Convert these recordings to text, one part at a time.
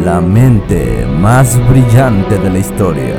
la mente más brillante de la historia.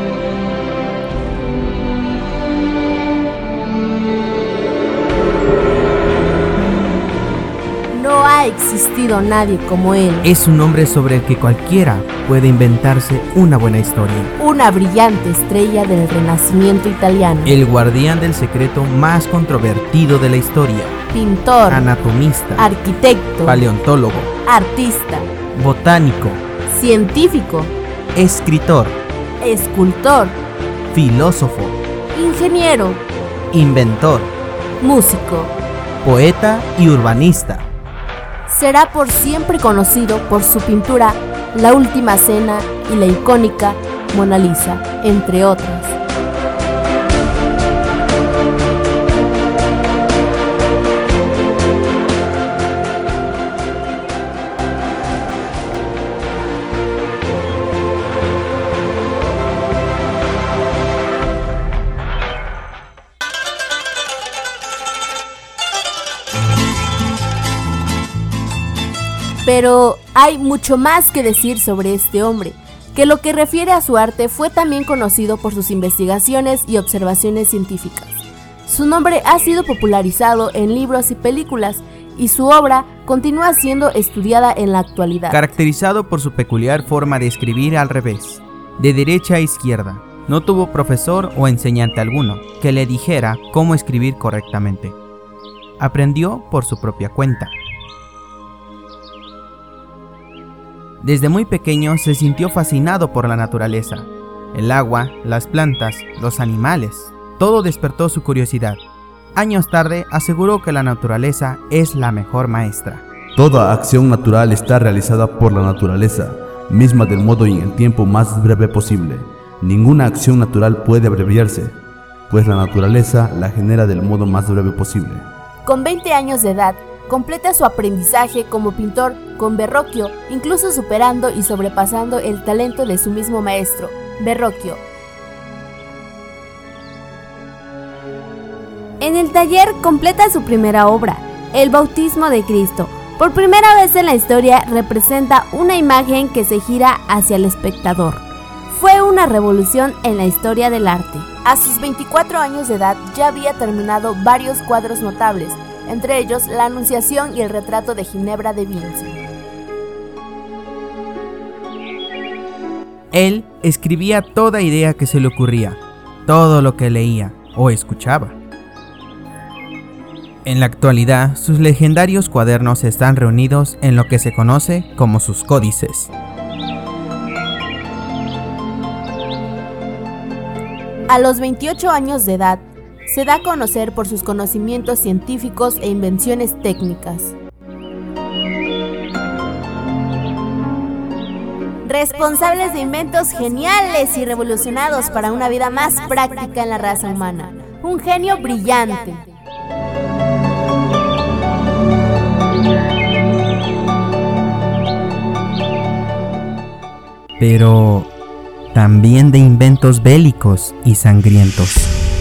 No ha existido nadie como él. Es un hombre sobre el que cualquiera puede inventarse una buena historia. Una brillante estrella del Renacimiento italiano. El guardián del secreto más controvertido de la historia. Pintor, anatomista, arquitecto, paleontólogo, artista, botánico, científico, escritor, escultor, filósofo, ingeniero, inventor, músico, poeta y urbanista. Será por siempre conocido por su pintura La Última Cena y la icónica Mona Lisa, entre otras. Pero hay mucho más que decir sobre este hombre, que lo que refiere a su arte fue también conocido por sus investigaciones y observaciones científicas. Su nombre ha sido popularizado en libros y películas, y su obra continúa siendo estudiada en la actualidad. Caracterizado por su peculiar forma de escribir al revés, de derecha a izquierda, no tuvo profesor o enseñante alguno que le dijera cómo escribir correctamente. Aprendió por su propia cuenta. Desde muy pequeño se sintió fascinado por la naturaleza. El agua, las plantas, los animales, todo despertó su curiosidad. Años tarde aseguró que la naturaleza es la mejor maestra. Toda acción natural está realizada por la naturaleza, misma del modo y en el tiempo más breve posible. Ninguna acción natural puede abreviarse, pues la naturaleza la genera del modo más breve posible. Con 20 años de edad, completa su aprendizaje como pintor con Verrocchio, incluso superando y sobrepasando el talento de su mismo maestro, Verrocchio. En el taller completa su primera obra, El Bautismo de Cristo. Por primera vez en la historia representa una imagen que se gira hacia el espectador. Fue una revolución en la historia del arte. A sus 24 años de edad ya había terminado varios cuadros notables, entre ellos La Anunciación y el retrato de Ginebra de Vinci. Él escribía toda idea que se le ocurría, todo lo que leía o escuchaba. En la actualidad, sus legendarios cuadernos están reunidos en lo que se conoce como sus códices. A los 28 años de edad, se da a conocer por sus conocimientos científicos e invenciones técnicas. Responsables de inventos geniales y revolucionados para una vida más práctica en la raza humana. Un genio brillante. Pero también de inventos bélicos y sangrientos.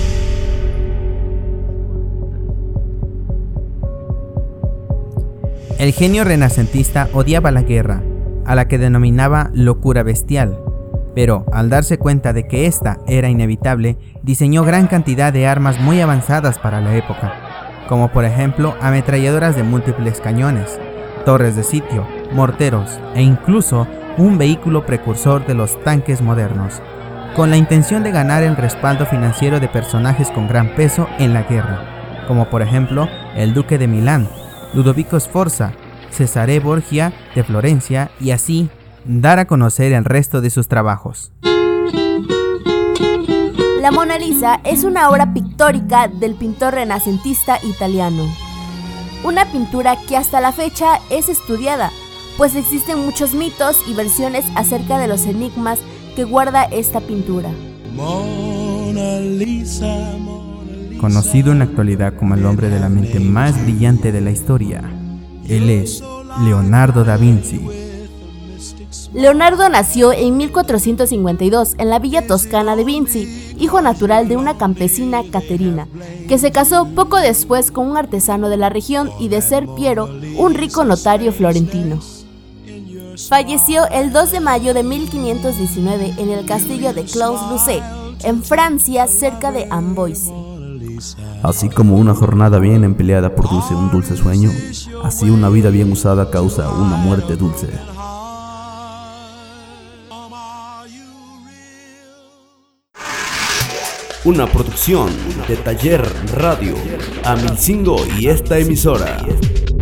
El genio renacentista odiaba la guerra, a la que denominaba locura bestial, pero al darse cuenta de que esta era inevitable, diseñó gran cantidad de armas muy avanzadas para la época, como por ejemplo ametralladoras de múltiples cañones, torres de sitio, morteros e incluso un vehículo precursor de los tanques modernos, con la intención de ganar el respaldo financiero de personajes con gran peso en la guerra, como por ejemplo el duque de Milán, Ludovico Sforza, Cesare Borgia de Florencia, y así dar a conocer el resto de sus trabajos. La Mona Lisa es una obra pictórica del pintor renacentista italiano. Una pintura que hasta la fecha es estudiada, pues existen muchos mitos y versiones acerca de los enigmas que guarda esta pintura. Mona Lisa, Mona Lisa. Conocido en la actualidad como el hombre de la mente más brillante de la historia, él es Leonardo da Vinci. Leonardo nació en 1452 en la villa toscana de Vinci, hijo natural de una campesina Caterina, que se casó poco después con un artesano de la región y de ser Piero, un rico notario florentino. Falleció el 2 de mayo de 1519 en el castillo de Claus-Lucé, en Francia, cerca de Amboise. Así como una jornada bien empleada produce un dulce sueño, así una vida bien usada causa una muerte dulce. Una producción de Taller Radio, Amilcingo y esta emisora.